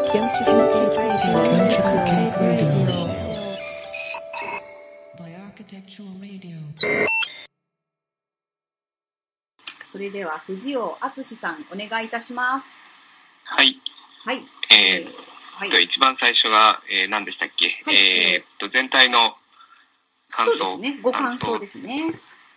それでは藤尾敦さんお願いいたします。 はい。 はい。 一番最初が、何でしたっけ？はい、全体の感想。 そうですね。ご感想ですね。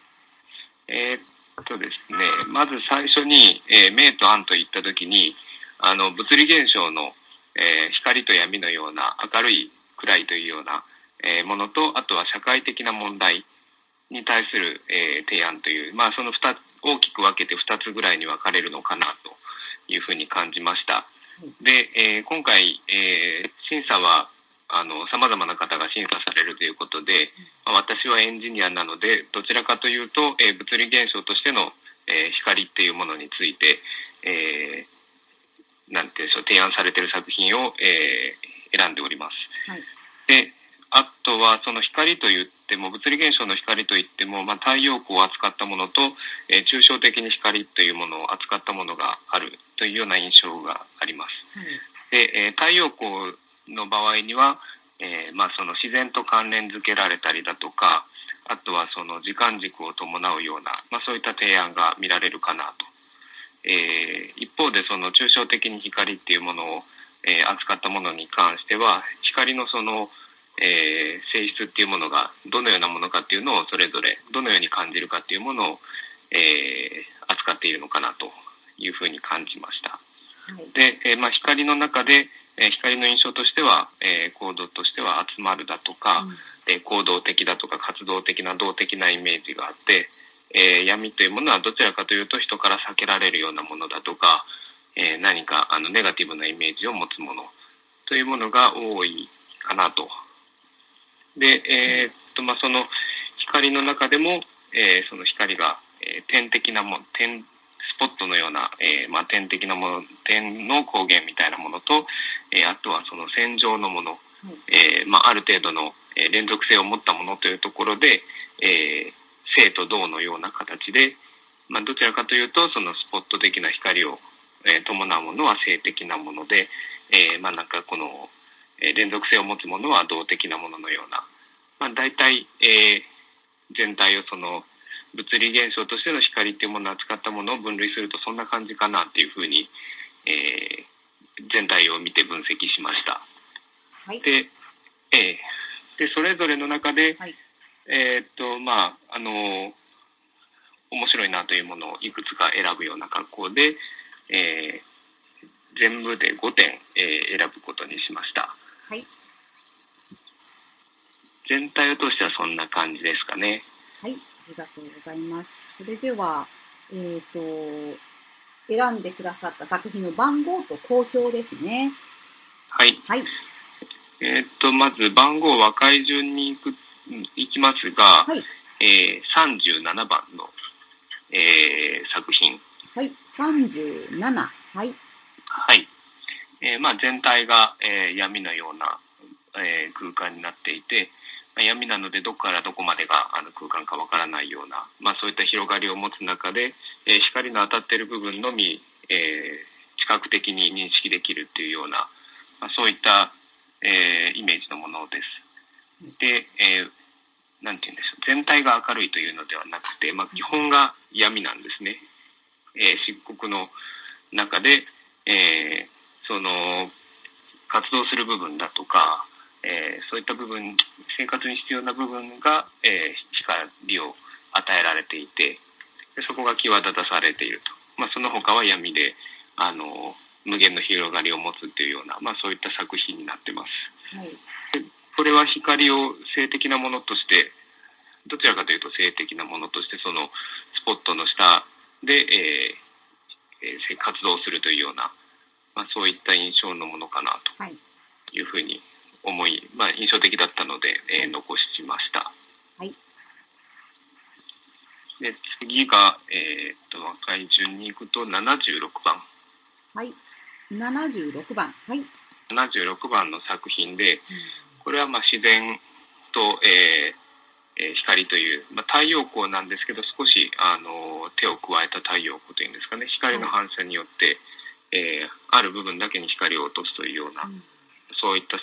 ですね、まず最初に、明と暗と言ったときに、物理現象の、光と闇のような明るい暗いというような、ものと、あとは社会的な問題に対する、提案という、その大きく分けて2つぐらいに分かれるのかなというふうに感じました。で、今回、審査は様々な方が審査されるということで、私はエンジニアなので、どちらかというと、物理現象としての、光っていうものについて、なんていうんでしょう、提案されている作品を、選んでおります。はい、で、あとはその光といっても、物理現象の光といっても、太陽光を扱ったものと、抽象的に光というものを扱ったものがあるというような印象があります。はい、で、太陽光の場合には、その自然と関連づけられたりだとか、あとはその時間軸を伴うような、そういった提案が見られるかなと。一方でその抽象的に光っていうものを、扱ったものに関しては、光のその、性質っていうものがどのようなものかっていうのをそれぞれどのように感じるかっていうものを、扱っているのかなというふうに感じました。はい、で、光の中で、光の印象としては、行動としては集まるだとか、行動的だとか活動的な動的なイメージがあって、闇というものはどちらかというと人から避けられるようなものだとか、何かネガティブなイメージを持つものというものが多いかなと。で、その光の中でも、その光が、点的なスポットのような、点的なもの、点の光源みたいなものと、あとはその線状のもの、ある程度の、連続性を持ったものというところで、静と動のような形で、どちらかというとそのスポット的な光を、伴うものは静的なもので、なんかこの、連続性を持つものは動的なもののような、大体、全体をその物理現象としての光っていうものを扱ったものを分類するとそんな感じかなっていうふうに、全体を見て分析しました。はい、で、それぞれの中で、はい、面白いなというものをいくつか選ぶような格好で、全部で5点、選ぶことにしました。はい。全体を通してはそんな感じですかね。 はい、ありがとうございます。それでは、選んでくださった作品の番号と投票ですね。 はい。はい。まず番号は赤い順に行きますが、はい、37番の、作品。 はい、37。はい。 はい。全体が、闇のような、空間になっていて、闇なのでどこからどこまでが空間かわからないような、そういった広がりを持つ中で、光の当たっている部分のみ、視覚的に認識できるっていうような、そういった、イメージのものです。で、なんて言うんでしょう、全体が明るいというのではなくて、基本が闇なんですね。漆黒の中で、その活動する部分だとか、そういった部分、生活に必要な部分が、光を与えられていて、でそこが際立たされていると。その他は闇で、無限の広がりを持つっていうような、そういった作品になってます。はい、でこれは光を性的なものとして、どちらかというと性的なものとして、そのスポットの下で、活動するというような、そういった印象のものかなというふうに思い、印象的だったので、残しました。はい。で、次が、赤い順に行くと76番。 はい。76番。はい。 76番の作品で、これは自然と、光という、太陽光なんですけど、少し手を加えた太陽光というんですかね、光の反射によって、ある部分だけに光を落とすというような、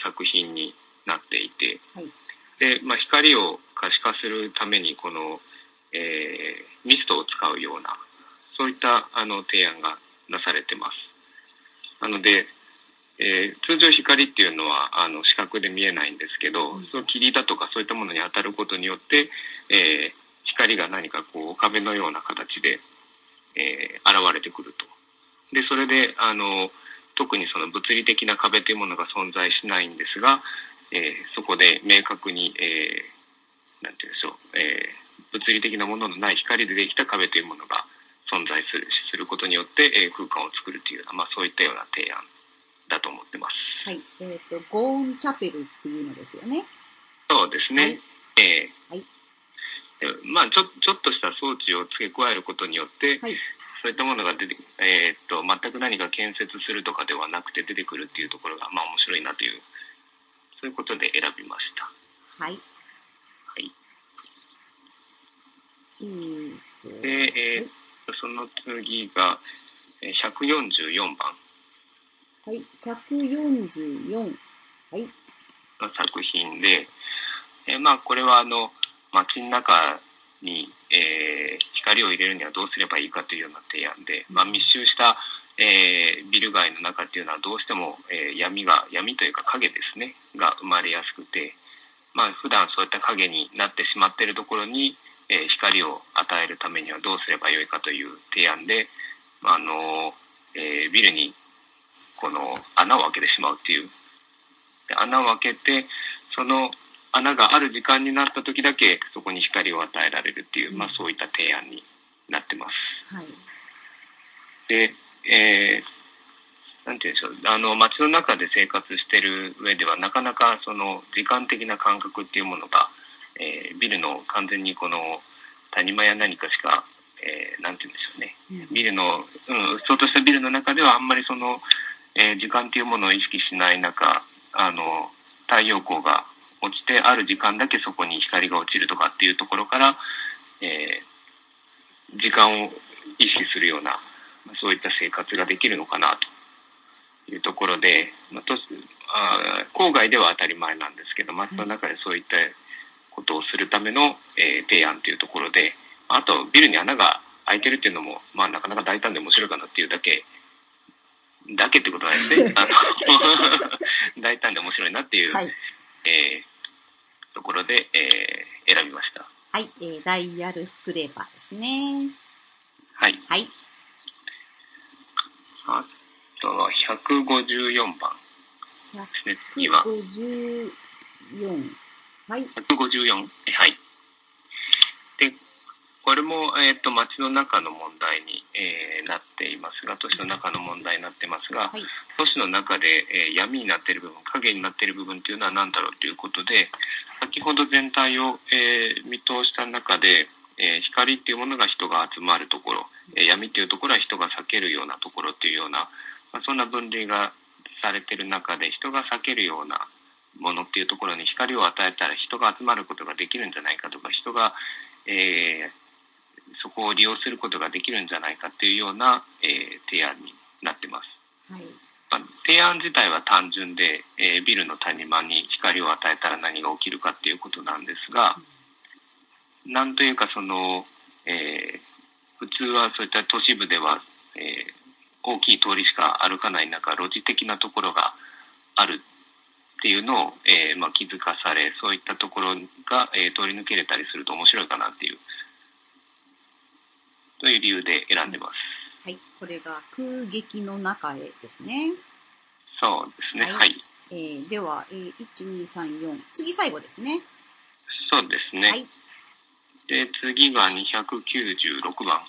作品になっていて、 はい、 で、光を可視化するためにこの、ミストを使うようなそういった提案がなされてます。なので、通常光っていうのは視覚で見えないんですけど、その霧だとかそういったものに当たることによって、光が何かこう壁のような形で、現れてくると。で、それで特にその物理的な壁というものが存在しないんですが、そこで明確に、なんていうんでしょう、物理的なもののない光でできた壁というものが存在することによって、空間を作るというような、そういったような提案だと思ってます。 はい。ゴーンチャペルっていうのですよね。 そうですね。 はい。 ちょっとした装置を付け加えることによって、はい、そういったものが出て、全く何か建設するとかではなくて出てくるっていうところが、面白いなという、そういうことで選びました。 はい。 はい。で、その次が、144番。 はい、144。はい。 の作品で、これは街の中に、光を入れるにはどうすればいいかというような提案で、密集した、ビル街の中っていうのはどうしても、闇というか影ですね、が生まれやすくて、普段そういった影になってしまっているところに、光を与えるためにはどうすればよいかという提案で、ビルにこの穴を開けてしまうっていう。穴を開けて、その穴がある時間になった時だけそこに光を与えられるっていう、そういった提案になってます。 はい。 で、なんていうんでしょう、街の中で生活している上ではなかなかその時間的な感覚っていうものが、ビルの完全にこの谷間や何かしか、なんていうんでしょうね。ビルの、そうとしたビルの中ではあんまりその、時間っていうものを意識しない中、太陽光が落ちてある時間だけそこに光が落ちるとかっていうところから、時間を意識するような、そういった生活ができるのかなというところで、郊外では当たり前なんですけど、街の中でそういったことをするための、提案というところで、あとビルに穴が開いてるっていうのも、なかなか大胆で面白いかなっていうだけってことなんですね。大胆で面白いなっていう、はい、ところで、選びました。 はい、ダイヤルスクレーパーですね。 はい。 はい。 あとは154番ですね。次は。 154。はい。 154。はい。で、これも、街の中の問題に、なっていますが、都市の中の問題になってますが、はい、都市の中で、闇になっている部分、影になっている部分というのは何だろうということで、先ほど全体を、見通した中で、光っていうものが人が集まるところ、闇っていうところは人が避けるようなところっていうような、そんな分類がされている中で、人が避けるようなものっていうところに光を与えたら人が集まることができるんじゃないかとか、人が、そこを利用することができるんじゃないかっていうような、提案になってます。 はい。 提案自体は単純で、ビルの谷間に光を与えたら何が起きるかっていうことなんですが、なんというかその、普通はそういった都市部では、大きい通りしか歩かない中、路地的なところがあるっていうのを、気づかされ、そういったところが、通り抜けれたりすると面白いかなっていう、という理由で選んでます。 はい。これが空劇の中へですね。 そうですね。はい。 では、1、2、3、4。次最後ですね。 そうですね。 はい。 で、次が296番。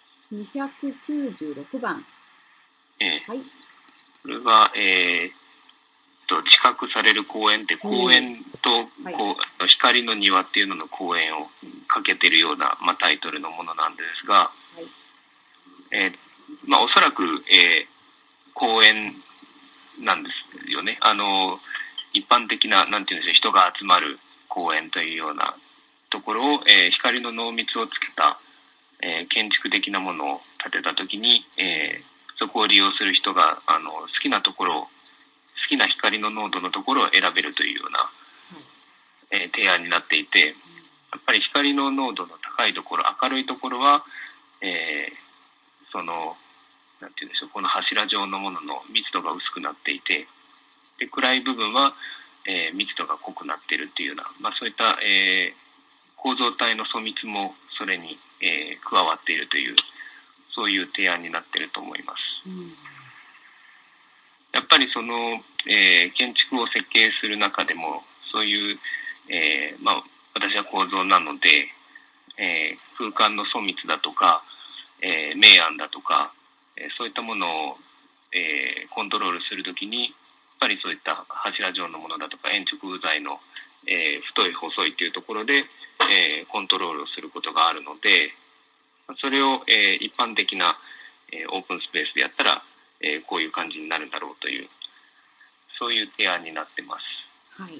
296番。はい。 これが、知覚される公園って公園と、光の庭っていうのの公園をかけてるような、タイトルのものなんですが、はい。おそらく、公園なんですよね。一般的な、なんていうんでしょう、人が集まる公園というようなところを、光の濃密をつけた、建築的なものを建てたときに、そこを利用する人が、好きなところを好きな光の濃度のところを選べるというような、提案になっていて、やっぱり光の濃度の高いところ、明るいところは、なんていうんでしょう、この柱状のものの密度が薄くなっていて、で暗い部分は、密度が濃くなっているっていうような、そういった、構造体の粗密もそれに、加わっているという、そういう提案になっていると思います。やっぱり建築を設計する中でもそういう、私は構造なので、空間の粗密だとか、明暗だとか、そういったものを、コントロールするときにやっぱりそういった柱状のものだとか円直材の、太い細いっていうところで、コントロールをすることがあるので、それを、一般的な、オープンスペースでやったら、こういう感じになるんだろうという、そういう提案になってます。 はい。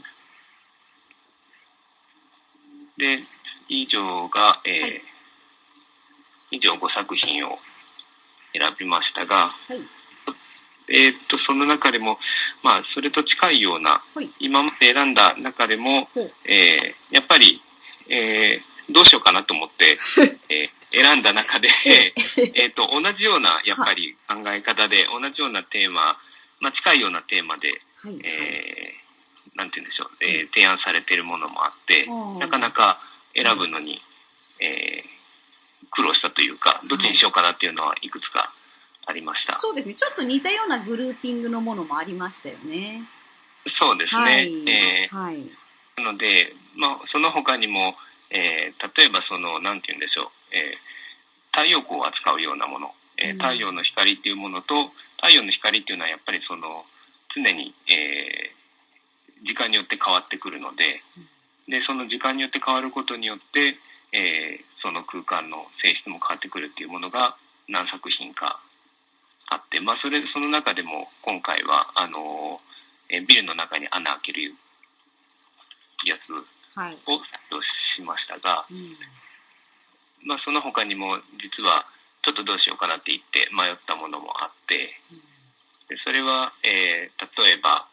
で、以上が、以上5作品を選びましたが、その中でも、それと近いような、今まで選んだ中でも、やっぱり、どうしようかなと思って、選んだ中で、同じような、やっぱり考え方で、同じようなテーマ、近いようなテーマで、なんて言うんでしょう、提案されているものもあって、なかなか選ぶのに、苦労したというか、どっちにしようかなっていうのはいくつかありました。 そうですね。ちょっと似たようなグルーピングのものもありましたよね。 そうですね。なので、その他にも、例えばなんて言うんでしょう、太陽光を扱うようなもの、太陽の光っていうものと、太陽の光っていうのはやっぱり常に、時間によって変わってくるので、その時間によって変わることによって、その空間の性質も変わってくるっていうものが何作品かあって、その中でも今回はビルの中に穴開けるやつを採用しましたが、その他にも実はちょっとどうしようかなって言って迷ったものもあって、でそれは、例えば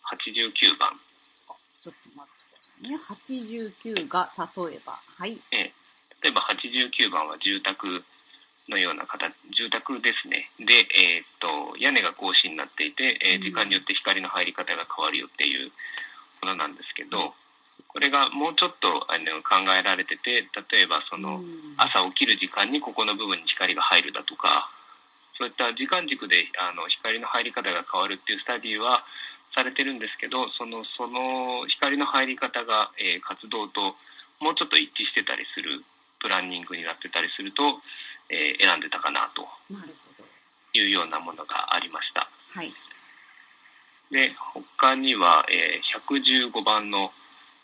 89番。 ちょっと待ってくださいね。89が例えば。はい。 例えば89番は住宅のような形、住宅ですね。で、屋根が格子になっていて、時間によって光の入り方が変わるよっていうものなんですけど、これがもうちょっと考えられてて、例えば朝起きる時間にここの部分に光が入るだとか、そういった時間軸で光の入り方が変わるっていうスタディはされてるんですけど、その光の入り方が、活動ともうちょっと一致してたりするプランニングになってたりすると、選んでたかなというようなものがありました。 はい。 で、他には、115番の、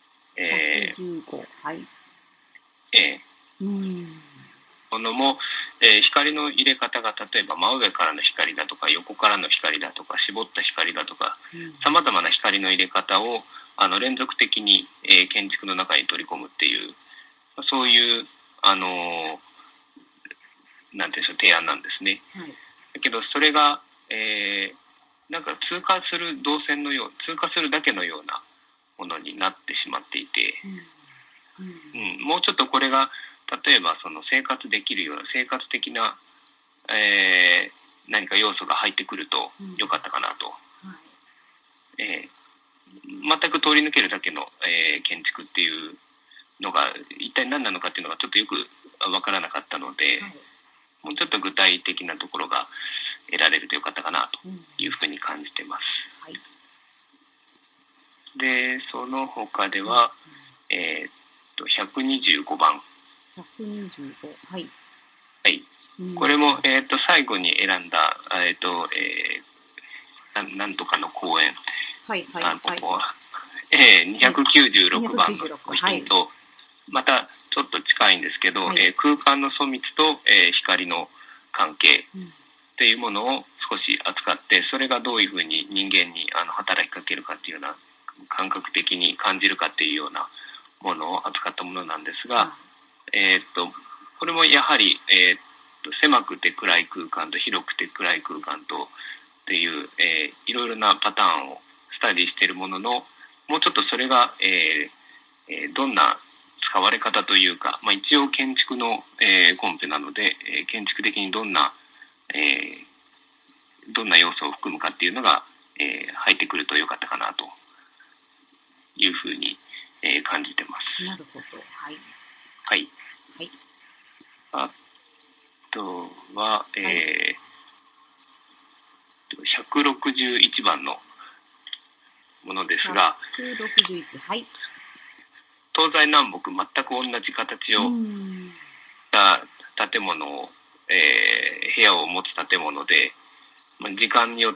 115、はい。 ものも、光の入れ方が例えば真上からの光だとか横からの光だとか絞った光だとか、様々な光の入れ方を連続的に、建築の中に取り込むっていう、そういうなんていうんでしょう、提案なんですね。だけどそれが、なんか通過する動線のよう、通過するだけのようなものになってしまっていて、もうちょっとこれが例えば生活できるような生活的な、何か要素が入ってくると良かったかなと。全く通り抜けるだけの、建築っていうのが一体何なのかっていうのがちょっとよくわからなかったので、もうちょっと具体的なところが得られると良かったかなというふうに感じてます。で、その他では、125番。 125、はい。 はい。これも、最後に選んだ、なんとかの公園。296番の品と、またちょっと近いんですけど、空間の粗密と、光の関係っていうものを少し扱って、それがどういうふうに人間に働きかけるかっていうような、感覚的に感じるかっていうようなものを扱ったものなんですが、これもやはり、狭くて暗い空間と広くて暗い空間とっていう、いろいろなパターンをスタディしているものの、もうちょっとそれが、どんな使われ方というか、一応建築の、コンペなので、建築的にどんな要素を含むかっていうのが、入ってくるとよかったかなというふうに、感じてます。 なるほど。はい。 はい。 はい。 あとは、161番のものですが、 161、はい。 東西南北全く同じ形をした建物を、部屋を持つ建物で、時間によって、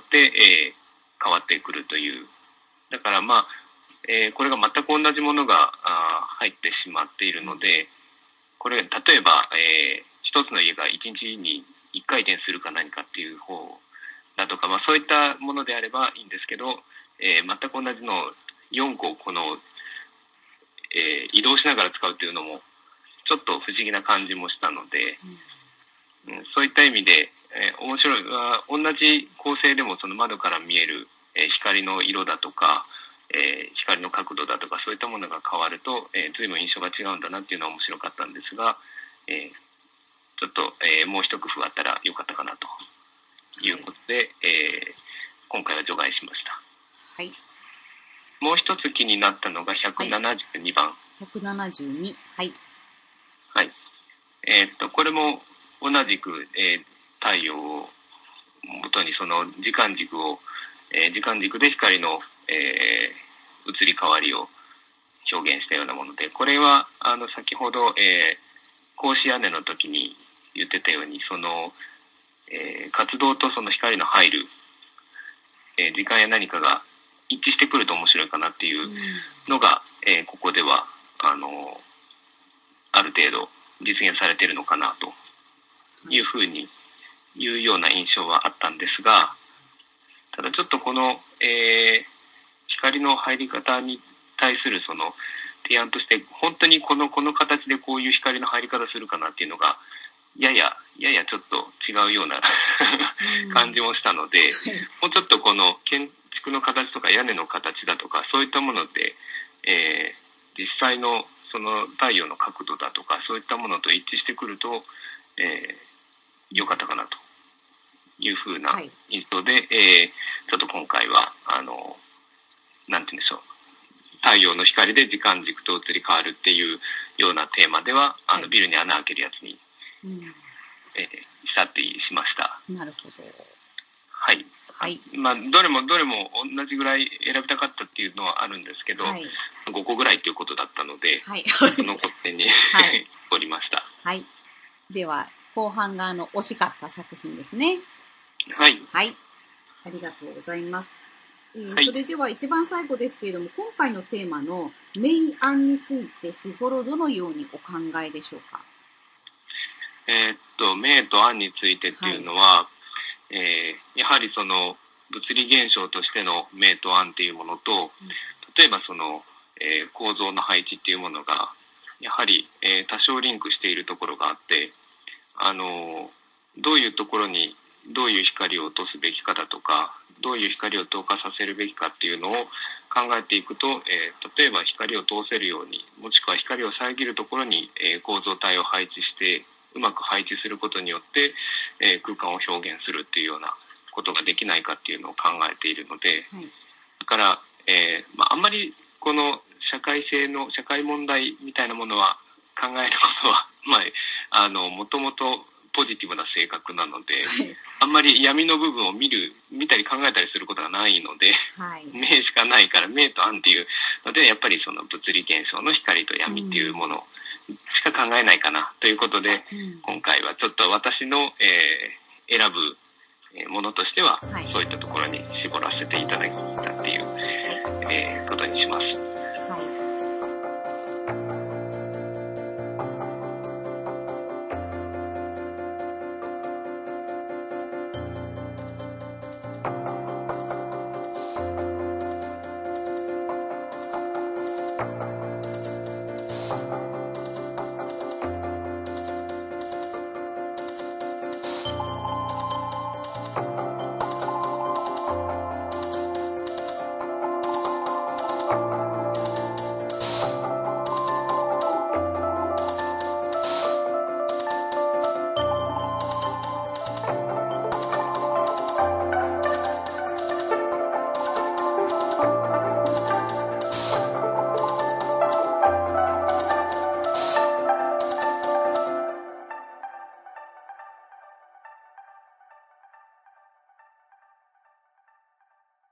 変わってくるという。だからこれが全く同じものが入ってしまっているので、これ例えば、一つの家が一日に一回転するか何かっていう方だとか、そういったものであればいいんですけど、全く同じのを4個移動しながら使うというのもちょっと不思議な感じもしたので、そういった意味で、面白い。同じ構成でもその窓から見える、光の色だとか、光の角度だとかそういったものが変わると、随分印象が違うんだなっていうのは面白かったんですが、ちょっと、もう一工夫あったらよかったかなということで、今回は除外しました。 はい。 もう一つ気になったのが172番。 172。はい。 はい。これも同じく、太陽を元にその時間軸で光の、移り変わりを表現したようなもので、これは先ほど、格子屋根の時に言ってたように、その、活動とその光の入る、時間や何かが一致してくると面白いかなっていうのが、ここではある程度実現されているのかなというふうにいうような印象はあったんですが、ただちょっとこの、光の入り方に対するその提案として、本当にこの形でこういう光の入り方するかなっていうのがややちょっと違うような感じもしたので、もうちょっとこの建築の形とか屋根の形だとかそういったもので、実際のその太陽の角度だとかそういったものと一致してくると、良かったかなというふうな印象で、ちょっと今回はなんて言うんでしょう、太陽の光で時間軸と移り変わるっていうようなテーマではビルに穴開けるやつに、したってしました。 なるほど。 はい。はい。どれも同じぐらい選びたかったっていうのはあるんですけど、5個ぐらいっていうことだったので、残ってにおりました。 はい。では、後半が惜しかった作品ですね。 はい。 はい。ありがとうございます。それでは一番最後ですけれども、今回のテーマの明暗について日頃どのようにお考えでしょうか？ 明と暗についてっていうのは、やはりその物理現象としての明と暗っていうものと、例えばその、構造の配置っていうものがやはり、多少リンクしているところがあって、どういうところにどういう光を落とすべきかだとか、どういう光を透過させるべきかっていうのを考えていくと、例えば光を通せるように、もしくは光を遮るところに、構造体を配置してうまく配置することによって、空間を表現するっていうようなことができないかっていうのを考えているので、だから、あんまりこの社会問題みたいなものは考えることは、もともとポジティブな性格なので、あんまり闇の部分を見たり考えたりすることがないので、明しかないから、明と暗っていうので、やっぱりその物理現象の光と闇っていうものしか考えないかなということで、今回はちょっと私の、選ぶものとしては、そういったところに絞らせていただいたっていう、ことにします。 した。